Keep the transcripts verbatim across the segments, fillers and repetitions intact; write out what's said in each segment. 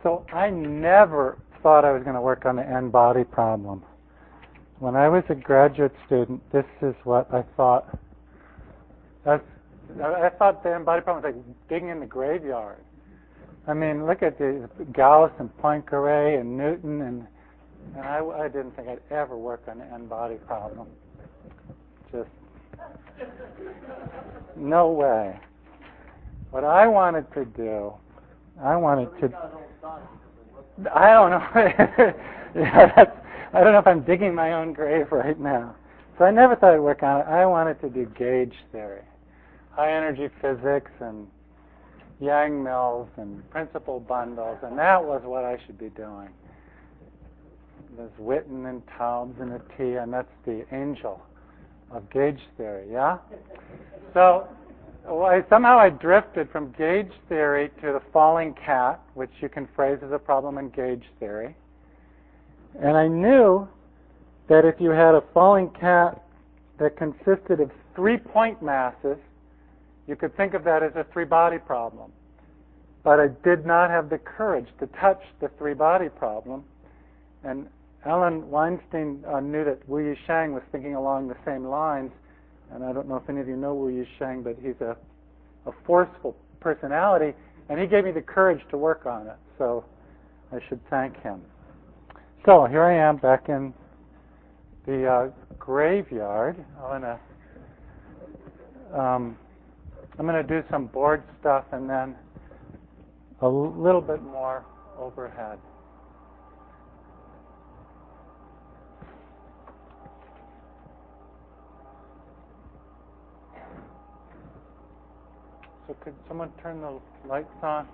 So I never thought I was going to work on the n-body problem. When I was a graduate student, this is what I thought. That's, I thought the n-body problem was like digging in the graveyard. I mean, look at the Gauss and Poincaré and Newton, and, and I, I didn't think I'd ever work on the n-body problem. Just no way. What I wanted to do, I wanted to. I don't know. yeah, that's, I don't know if I'm digging my own grave right now. So I never thought I'd work on it. I wanted to do gauge theory, high energy physics, and Yang-Mills and principal bundles, and that was what I should be doing. There's Witten and Taubes and Atiyah, and that's the angel of gauge theory, yeah? So well, I, somehow I drifted from gauge theory to the falling cat, which you can phrase as a problem in gauge theory. And I knew that if you had a falling cat that consisted of three point masses, you could think of that as a three-body problem. But I did not have the courage to touch the three-body problem. And Alan Weinstein uh, knew that Wu Yishang was thinking along the same lines. And I don't know if any of you know Wu Yishang, but he's a, a forceful personality. And he gave me the courage to work on it. So I should thank him. So here I am back in the uh, graveyard. I'm going to um, I'm going to do some board stuff and then a little bit more overhead. So could someone turn the lights on?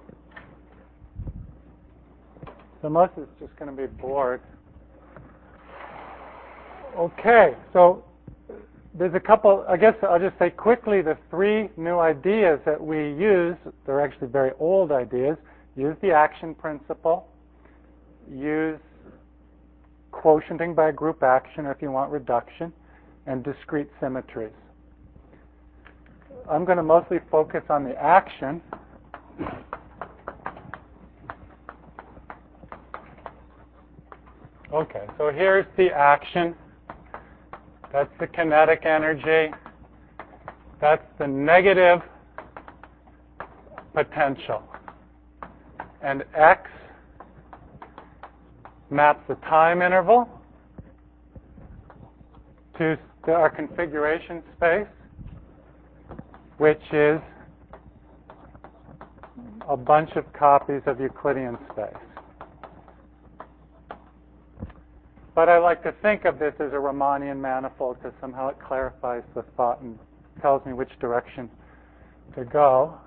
So most of it's just going to be board. Okay, so there's a couple, I guess I'll just say quickly the three new ideas that we use. They're actually very old ideas. Use the action principle. Use quotienting by a group action, or if you want reduction, and discrete symmetries. I'm going to mostly focus on the action. Okay, so here's the action. That's the kinetic energy. That's the negative potential. And X maps the time interval to our configuration space, which is a bunch of copies of Euclidean space. But I like to think of this as a Riemannian manifold because somehow it clarifies the thought and tells me which direction to go.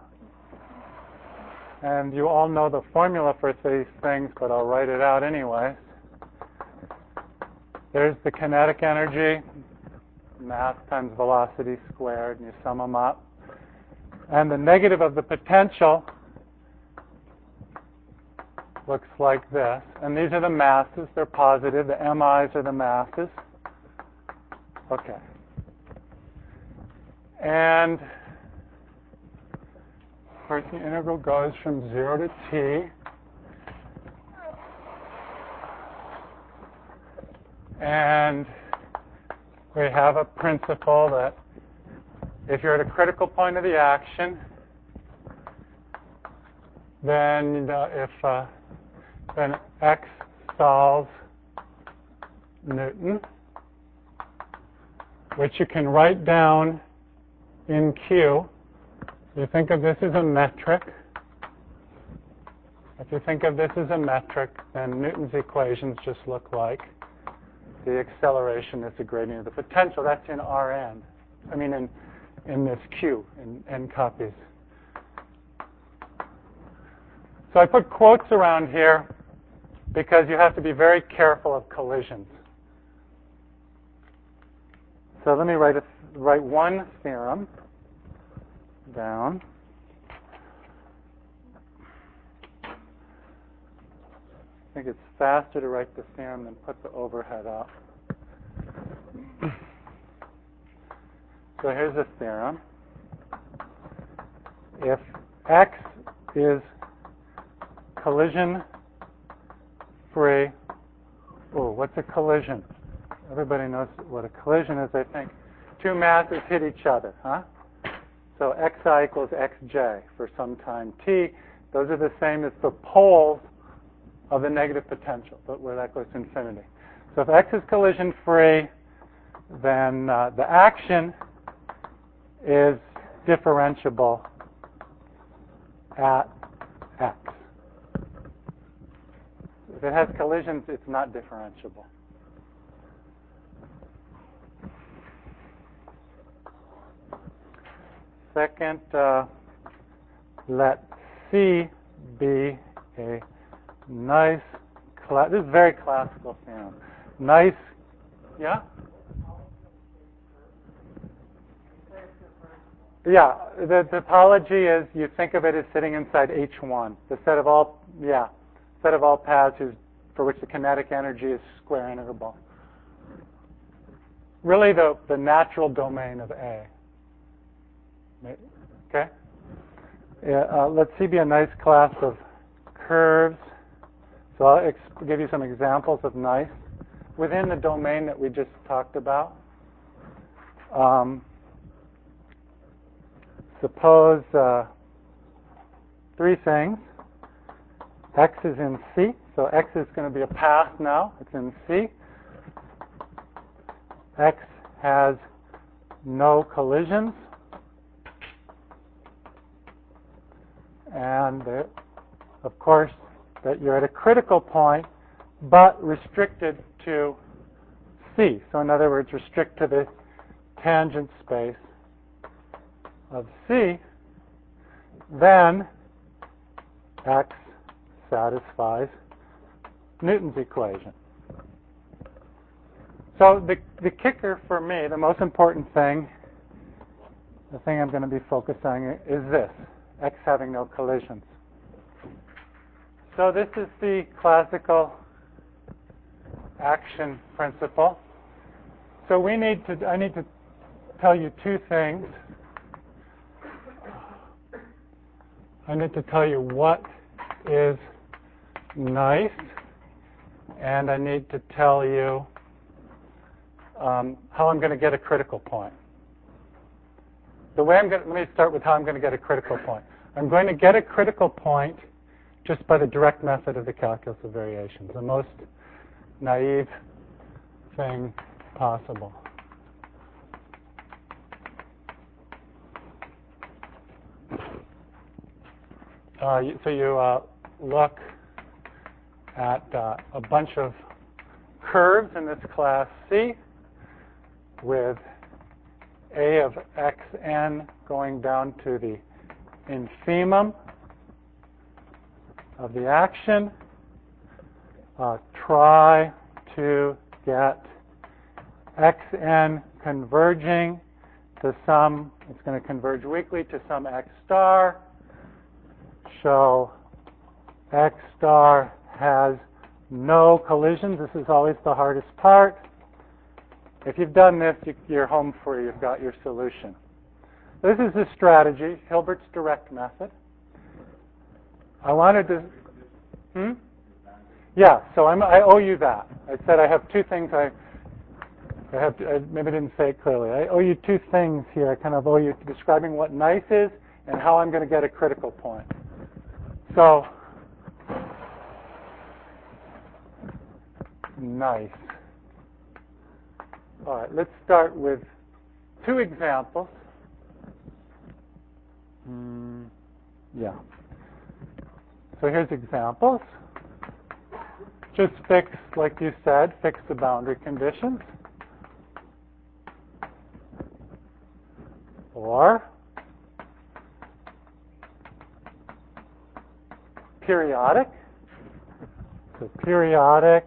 And you all know the formula for these things, but I'll write it out anyway. There's the kinetic energy, mass times velocity squared, and you sum them up. And the negative of the potential looks like this. And these are the masses. They're positive. The M Is are the masses. Okay. And of course, the integral goes from zero to t. And we have a principle that if you're at a critical point of the action, then uh, if uh, then X solves Newton, which you can write down in Q. You think of this as a metric. If you think of this as a metric, then Newton's equations just look like the acceleration is the gradient of the potential. That's in Rn. I mean, in in this Q, in n copies. So I put quotes around here because you have to be very careful of collisions. So let me write a, write one theorem down. I think it's faster to write the theorem than put the overhead up. So here's a theorem. If X is collision-free. Oh, what's a collision? Everybody knows what a collision is, I think. Two masses hit each other, huh? So xi equals xj for some time t. Those are the same as the poles of the negative potential, but where that goes to infinity. So if x is collision-free, then uh, the action is differentiable at x. If it has collisions, it's not differentiable. Second, uh, let C be a nice, cla this is very classical theorem. Nice, yeah? Yeah, the topology is you think of it as sitting inside H one, the set of all, yeah, set of all paths whose, for which the kinetic energy is square integrable. Really, the the natural domain of A. Okay. Yeah, uh, let C be a nice class of curves. So I'll ex give you some examples of nice within the domain that we just talked about. Um, suppose uh, three things. X is in C, so X is going to be a path now. It's in C. X has no collisions. And uh, of course, that you're at a critical point, but restricted to C. So in other words, restrict to the tangent space of C, then X satisfies Newton's equation. So the, the kicker for me, the most important thing, the thing I'm going to be focused on is this, X having no collisions. So this is the classical action principle. So we need to, I need to tell you two things. I need to tell you what is nice, and I need to tell you um, how I'm going to get a critical point. The way I'm going to, let me start with how I'm going to get a critical point. I'm going to get a critical point just by the direct method of the calculus of variations, the most naive thing possible. Uh, so you uh, look at uh, a bunch of curves in this class C with A of xn going down to the infimum of the action. Uh, try to get xn converging to some, it's going to converge weakly to some x star. Show x star has no collisions. This is always the hardest part. If you've done this, you, you're home free. You've got your solution. This is the strategy, Hilbert's direct method. I wanted to... Hmm? Yeah, so I'm, I owe you that. I said I have two things I... I have to, I maybe didn't say it clearly. I owe you two things here. I kind of owe you describing what nice is and how I'm going to get a critical point. So, nice. All right, let's start with two examples. Mm, yeah. So here's examples. Just fix, like you said, fix the boundary conditions. Or periodic. So periodic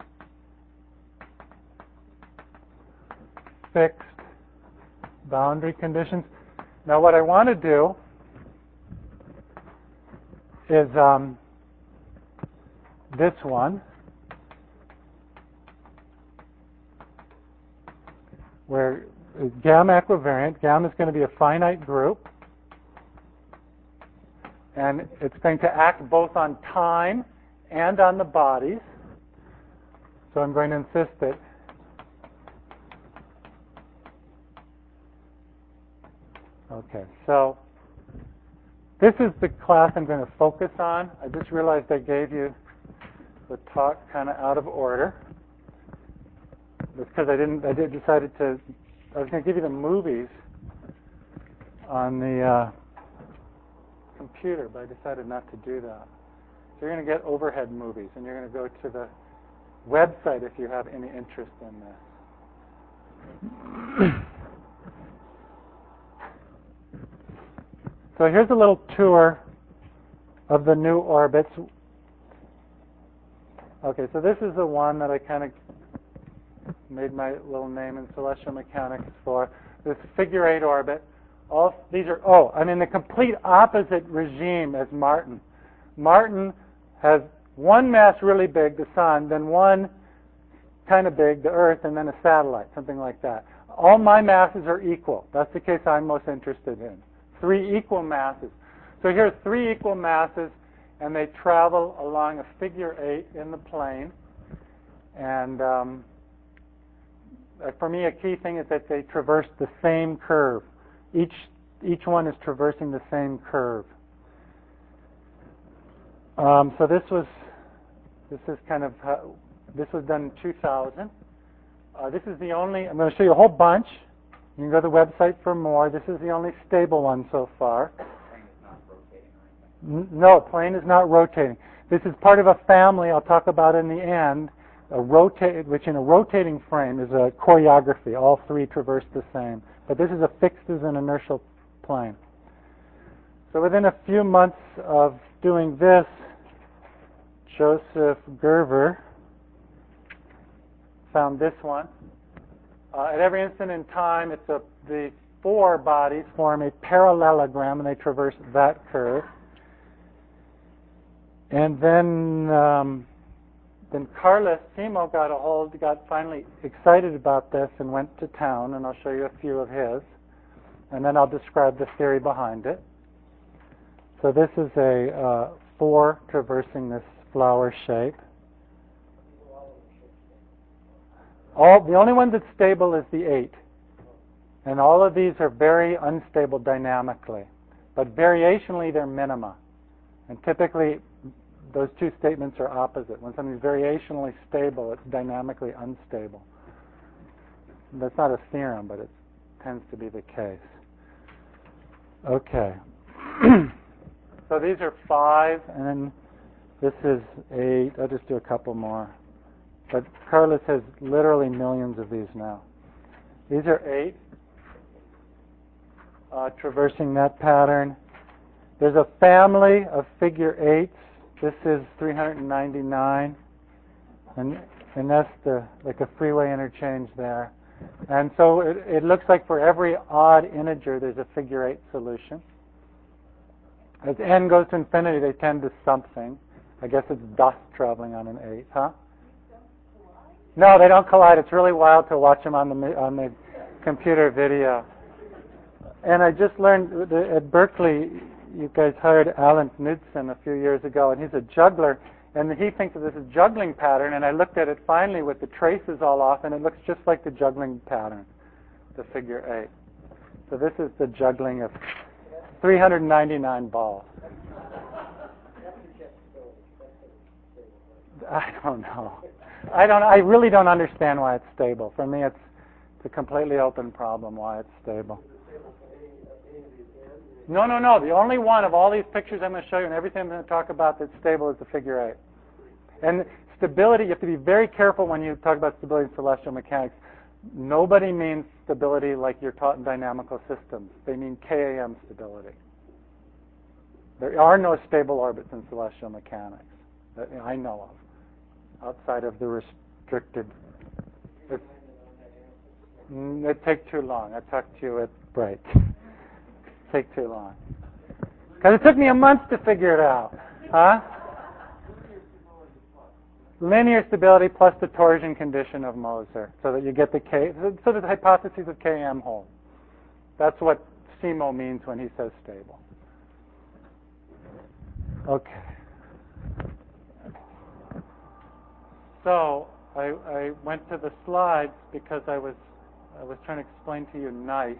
fixed boundary conditions. Now what I want to do is um, this one, where gamma equivariant, gamma is going to be a finite group, And it's going to act both on time and on the bodies. So I'm going to insist that okay, so this is the class I'm going to focus on. I just realized I gave you the talk kind of out of order. It's because I didn't. I did decided to. I was going to give you the movies on the uh, computer, but I decided not to do that. So you're going to get overhead movies, and you're going to go to the website if you have any interest in this. So here's a little tour of the new orbits. Okay, so this is the one that I kind of made my little name in celestial mechanics for. This figure eight orbit. All these are, oh, I'm in the complete opposite regime as Martin. Martin has one mass really big, the sun, then one kind of big, the Earth, and then a satellite, something like that. All my masses are equal. That's the case I'm most interested in. Three equal masses. So here's three equal masses, and they travel along a figure eight in the plane. And um, for me, a key thing is that they traverse the same curve. Each each one is traversing the same curve. Um, so this was this is kind of how, this was done in two thousand. Uh, this is the only. I'm going to show you a whole bunch. You can go to the website for more. This is the only stable one so far. The plane is not rotating or anything. No, plane is not rotating. This is part of a family I'll talk about in the end, a rotate, which in a rotating frame is a choreography. All three traverse the same. But this is a fixed as an inertial plane. So within a few months of doing this, Joseph Gerver found this one. Uh, at every instant in time, it's a, the four bodies form a parallelogram, and they traverse that curve. And then, um, then Carlos Simo got a hold, got finally excited about this, and went to town. And I'll show you a few of his, and then I'll describe the theory behind it. So this is a uh, four traversing this flower shape. All, the only one that's stable is the eight. And all of these are very unstable dynamically. But variationally, they're minima. And typically, those two statements are opposite. When something's variationally stable, it's dynamically unstable. That's not a theorem, but it tends to be the case. Okay. So these are five, and then this is eight. I'll just do a couple more. But Carlos has literally millions of these now. These are eight, uh, traversing that pattern. There's a family of figure eights. This is three hundred ninety-nine, and and that's the like a freeway interchange there. And so it, it looks like for every odd integer, there's a figure eight solution. As n goes to infinity, they tend to something. I guess it's dust traveling on an eight, huh? No, they don't collide. It's really wild to watch them on the on the computer video. And I just learned at Berkeley, you guys hired Alan Knudsen a few years ago, and he's a juggler, and he thinks of this as juggling pattern. And I looked at it finally with the traces all off, and it looks just like the juggling pattern, the figure eight. So this is the juggling of three hundred ninety-nine balls. I don't know. I don't. I really don't understand why it's stable. For me, it's, it's a completely open problem why it's stable. No, no, no. The only one of all these pictures I'm going to show you and everything I'm going to talk about that's stable is the figure eight. And stability, you have to be very careful when you talk about stability in celestial mechanics. Nobody means stability like you're taught in dynamical systems. They mean K A M stability. There are no stable orbits in celestial mechanics that I know of, outside of the restricted. It, it'd take too long. I talked to you at break. Take too long. Because it took me a month to figure it out. Huh? Linear stability plus the torsion condition of Moser, so that you get the K, so that the hypotheses of K M hold. That's what Simo means when he says stable. Okay. So I, I went to the slides because I was I was trying to explain to you nice.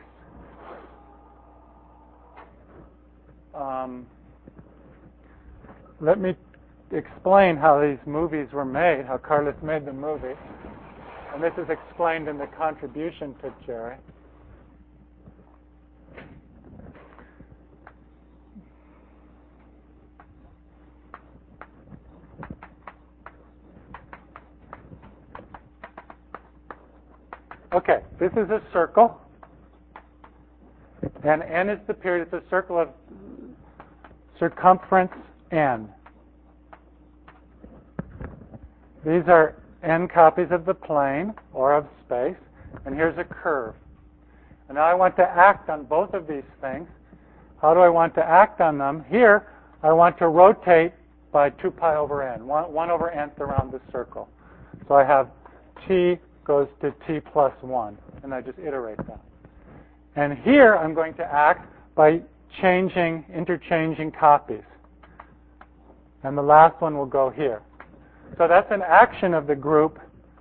Um, let me explain how these movies were made, how Carlos made the movie. And this is explained in the contribution to Jerry. Okay, this is a circle, and n is the period. It's a circle of circumference n. These are n copies of the plane or of space, and here's a curve. And now I want to act on both of these things. How do I want to act on them? Here, I want to rotate by two pi over n, one, one over nth around the circle. So I have t goes to t plus one, and I just iterate that. And here I'm going to act by changing, interchanging copies. And the last one will go here. So that's an action of the group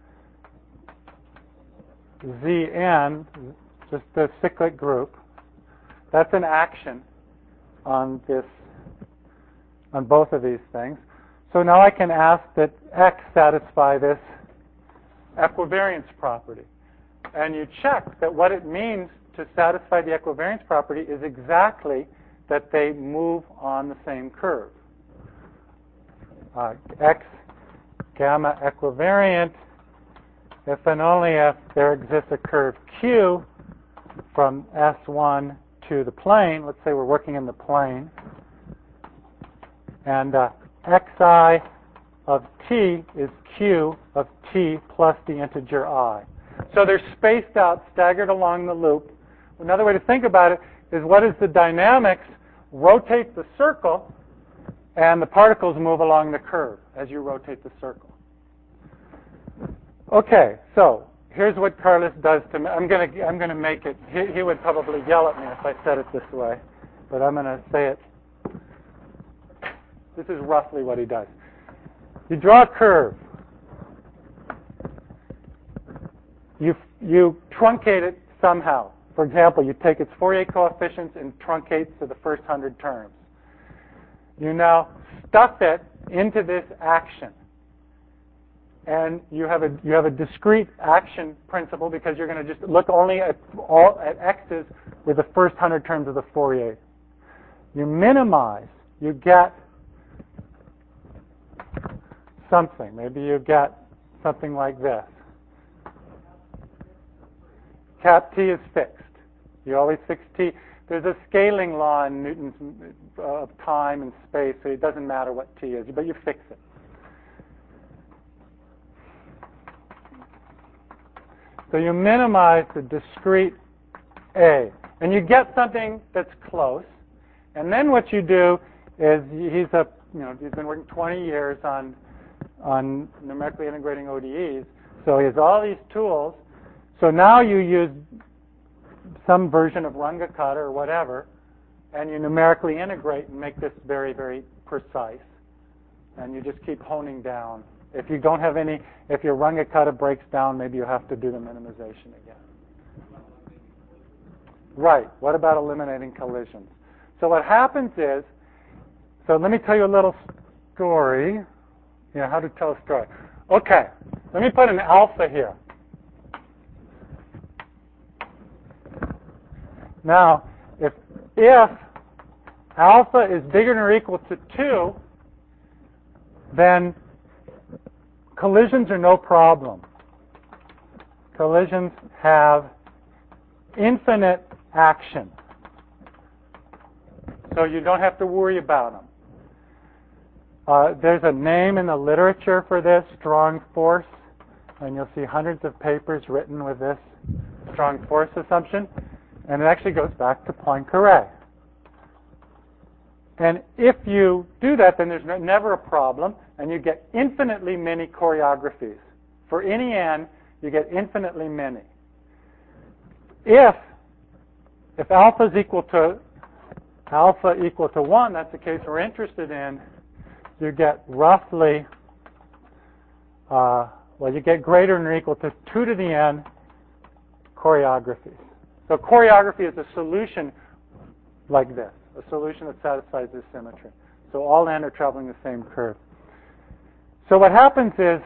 Zn, just the cyclic group. That's an action on this, on both of these things. So now I can ask that X satisfy this equivariance property. And you check that what it means to satisfy the equivariance property is exactly that they move on the same curve. Uh, X gamma equivariant if and only if there exists a curve Q from S one to the plane. Let's say we're working in the plane. And uh, Xi of t is Q of t plus the integer I. So they're spaced out, staggered along the loop. Another way to think about it is what is the dynamics? Rotate the circle, and the particles move along the curve as you rotate the circle. Okay, so here's what Carlos does to me. I'm going to I'm going to make it. He, he would probably yell at me if I said it this way, but I'm going to say it. This is roughly what he does. You draw a curve. You you truncate it somehow. For example, you take its Fourier coefficients and truncate to the first hundred terms. You now stuff it into this action. And you have a you have a discrete action principle because you're going to just look only at all at x's with the first hundred terms of the Fourier. You minimize, you get something. Maybe you get something like this. Cap t is fixed. You always fix t. There's a scaling law in Newton's uh, of time and space, so it doesn't matter what t is, but you fix it. So you minimize the discrete a, and you get something that's close. And then what you do is he's a you know he's been working twenty years on on numerically integrating O D Es, so he has all these tools. So now you use some version of Runge-Kutta or whatever, and you numerically integrate and make this very, very precise. And you just keep honing down. If you don't have any, if your Runge-Kutta breaks down, maybe you have to do the minimization again. Right. What about eliminating collisions? So what happens is, so let me tell you a little story. You know, how to tell a story. Okay. Let me put an alpha here. Now, if if alpha is bigger than or equal to two, then collisions are no problem. Collisions have infinite action. So you don't have to worry about them. Uh, there's a name in the literature for this, strong force, and you'll see hundreds of papers written with this strong force assumption. And it actually goes back to Poincaré. And if you do that, then there's no, never a problem, and you get infinitely many choreographies. For any n, you get infinitely many. If if alpha is equal to alpha equal to one, that's the case we're interested in, you get roughly, uh, well, you get greater than or equal to two to the n choreographies. So choreography is a solution like this, a solution that satisfies this symmetry. So all n are traveling the same curve. So what happens is,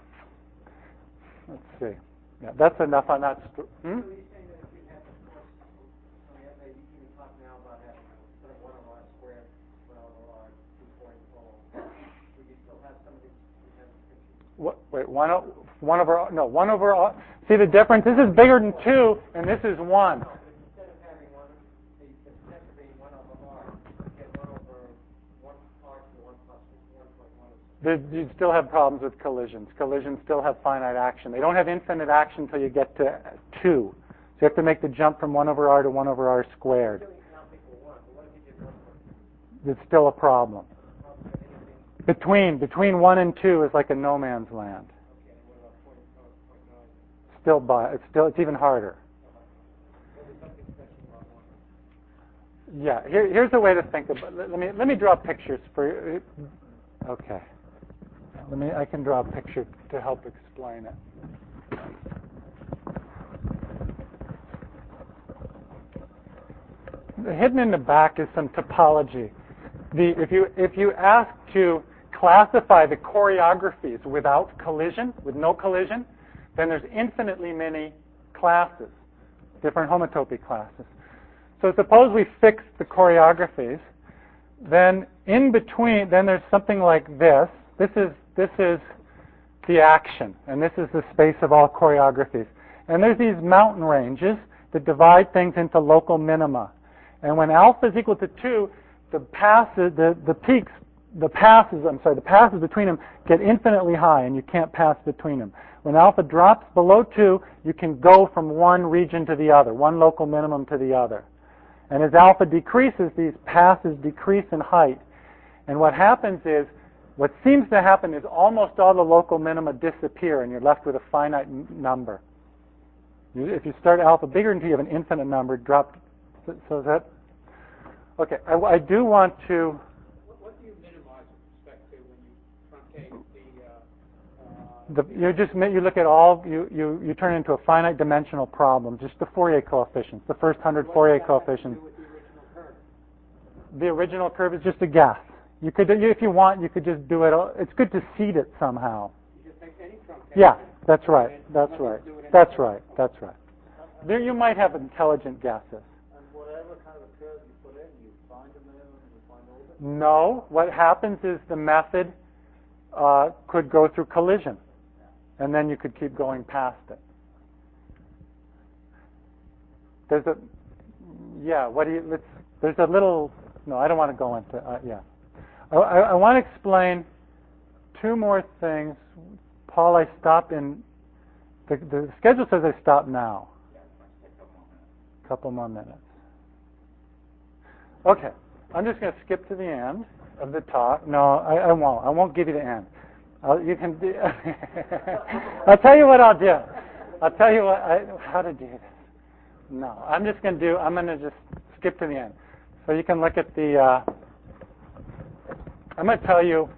let's see, yeah, that's enough on that. St- hmm? What, wait, one, o- one over, no, one over, all, see the difference? This is bigger than two, and this is one. Instead of having one, instead of being one over r, you get one over one r to one plus one plus one. You still have problems with collisions. Collisions still have finite action. They don't have infinite action until you get to two. So you have to make the jump from one over r to one over r squared. It's still a problem. Between between one and two is like a no man's land. Still, by it's still it's even harder. Yeah. Here, here's a way to think about. Let, let me let me draw pictures for you. Okay. Let me. I can draw a picture to help explain it. Hidden in the back is some topology. The, if you if you ask to classify the choreographies without collision, with no collision, then there's infinitely many classes, different homotopy classes. So suppose we fix the choreographies, then in between, then there's something like this. This is this is the action, and this is the space of all choreographies. And there's these mountain ranges that divide things into local minima. And when alpha is equal to two, the passes, the, the peaks, the passes, I'm sorry, the passes between them get infinitely high, and you can't pass between them. When alpha drops below two, you can go from one region to the other, one local minimum to the other. And as alpha decreases, these passes decrease in height. And what happens is, what seems to happen is almost all the local minima disappear, and you're left with a finite n- number. You, if you start alpha bigger until you have an infinite number, drop. So, so that. Okay, I, I do want to. What, what do you minimize with respect to when you truncate the? Uh, The, you just you look at all you, you, you turn it into a finite dimensional problem, just the Fourier coefficients, the first hundred Fourier coefficients. What does that have to do with the original curve? The original curve is just a guess. You could, if you want, you could just do it. It's good to seed it somehow. You just take any truncation. Yeah, that's right. That's right. That's right. That's right. There, you might have intelligent guesses. And whatever kind of a curve you put in, you find a minimum and you find all of it? No. What happens is the method uh, could go through collision, and then you could keep going past it. There's a, yeah. What do you? Let's. There's a little. No, I don't want to go into. Uh, yeah. I, I, I want to explain two more things. Paul, I stop in. The, the schedule says I stop now. A couple more minutes. Okay. I'm just going to skip to the end of the talk. No, I, I won't. I won't give you the end. I'll, you can. Do, I'll tell you what I'll do. I'll tell you what I, how to do this. No, I'm just going to do. I'm going to just skip to the end, so you can look at the. Uh, I'm going to tell you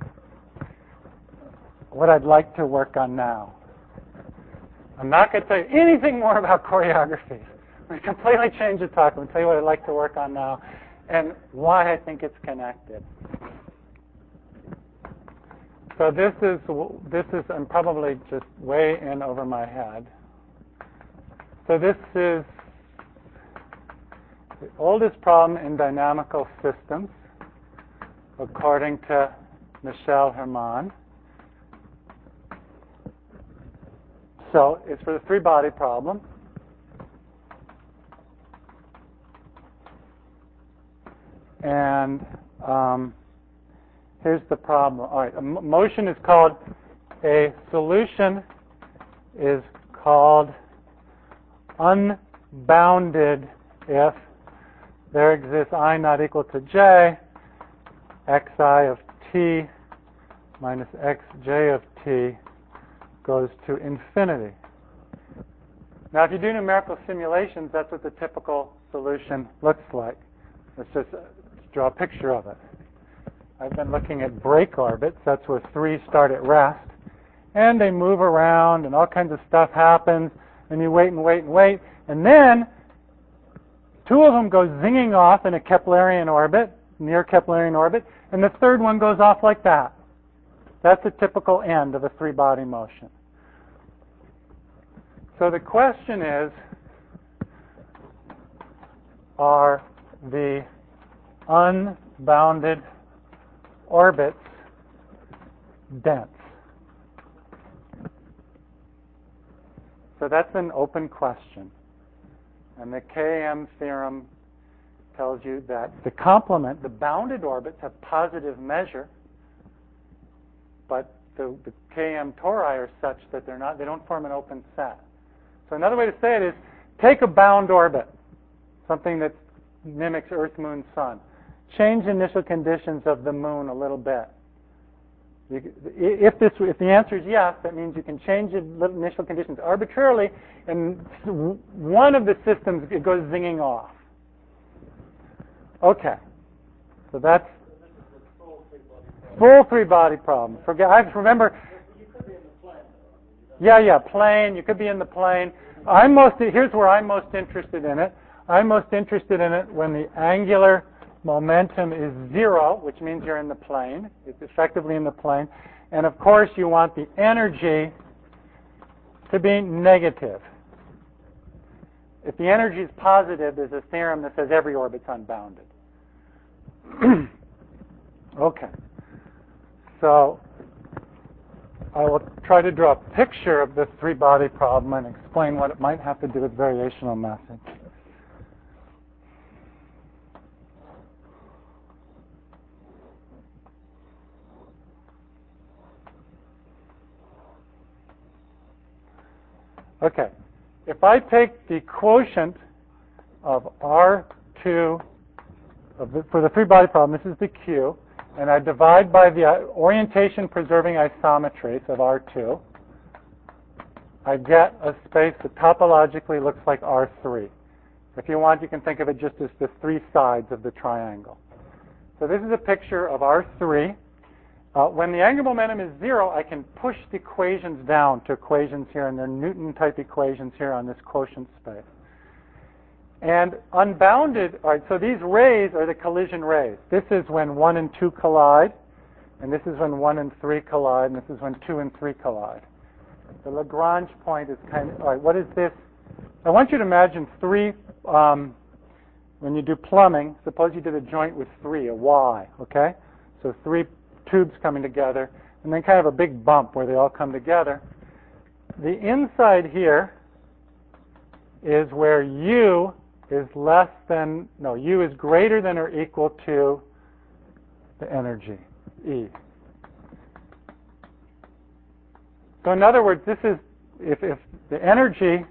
what I'd like to work on now. I'm not going to tell you anything more about choreography. I'm going to completely change the talk. I'm going to tell you what I'd like to work on now and why I think it's connected. So this is, this is, I'm probably just way in over my head. So this is the oldest problem in dynamical systems, according to Michel Herman. So it's for the three-body problem. And um, here's the problem. All right, a m- motion is called, a solution is called unbounded if there exists I not equal to j, xi of t minus xj of t goes to infinity. Now, if you do numerical simulations, that's what the typical solution looks like. Let's just uh, draw a picture of it. I've been looking at break orbits. That's where three start at rest. And they move around, and all kinds of stuff happens, and you wait and wait and wait. And then two of them go zinging off in a Keplerian orbit, near Keplerian orbit, and the third one goes off like that. That's a typical end of a three-body motion. So the question is, are the unbounded orbits dense? So that's an open question. And the K M theorem tells you that the complement, the bounded orbits, have positive measure, but the, the K M tori are such that they're not, they don't form an open set. So another way to say it is, take a bound orbit, something that mimics Earth, Moon, Sun. Change initial conditions of the Moon a little bit. You, if, this, if the answer is yes, that means you can change the initial conditions arbitrarily, and one of the systems, it goes zinging off. Okay. So that's full three-body problem. Forget. I remember. You could be in the plane. Yeah, yeah, plane. You could be in the plane. I'm most. Here's where I'm most interested in it. I'm most interested in it when the angular momentum is zero, which means you're in the plane. It's effectively in the plane. And of course, you want the energy to be negative. If the energy is positive, there's a theorem that says every orbit's unbounded. Okay. So I will try to draw a picture of this three-body problem and explain what it might have to do with variational methods. Okay, if I take the quotient of R two, of the, for the three-body problem, this is the Q, and I divide by the orientation-preserving isometries of R two, I get a space that topologically looks like R three. If you want, you can think of it just as the three sides of the triangle. So this is a picture of R three. Uh, when the angular momentum is zero, I can push the equations down to equations here, and they're Newton-type equations here on this quotient space. And unbounded, all right, so these rays are the collision rays. This is when one and two collide, and this is when one and three collide, and this is when two and three collide. The Lagrange point is kind of, all right, what is this? I want you to imagine three, um, when you do plumbing, suppose you did a joint with three, a Y, okay? So three tubes coming together, and then kind of a big bump where they all come together. The inside here is where U is less than, no, U is greater than or equal to the energy, E. So in other words, this is, if, if the energy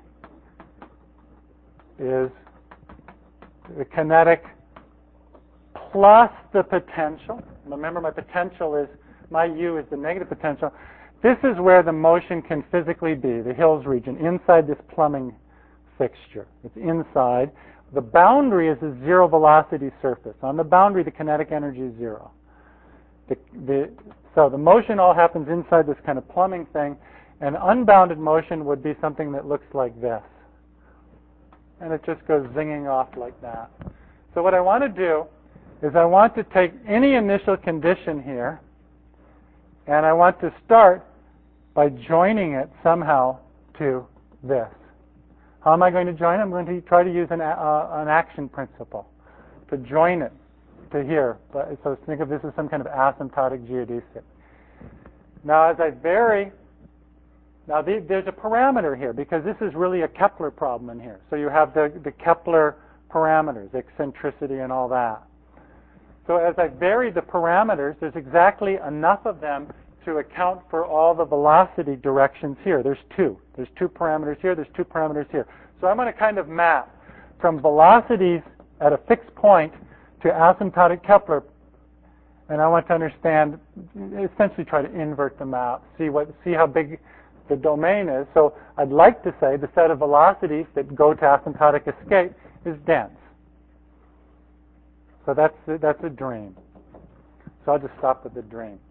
is the kinetic plus the potential. Remember, my potential is, my U is the negative potential. This is where the motion can physically be, the Hills region, inside this plumbing fixture. It's inside. The boundary is a zero velocity surface. On the boundary, the kinetic energy is zero. The, the, so the motion all happens inside this kind of plumbing thing, and unbounded motion would be something that looks like this. And it just goes zinging off like that. So what I want to do is I want to take any initial condition here, and I want to start by joining it somehow to this. How am I going to join it? I'm going to try to use an, uh, an action principle to join it to here. But, so think of this as some kind of asymptotic geodesic. Now as I vary, now the, there's a parameter here because this is really a Kepler problem in here. So you have the, the Kepler parameters, eccentricity and all that. So as I vary the parameters, there's exactly enough of them to account for all the velocity directions here. There's two. There's two parameters here. There's two parameters here. So I'm going to kind of map from velocities at a fixed point to asymptotic Kepler. And I want to understand, essentially try to invert the map, see what, see how big the domain is. So I'd like to say the set of velocities that go to asymptotic escape is dense. So that's that's a dream. So I'll just stop with the dream.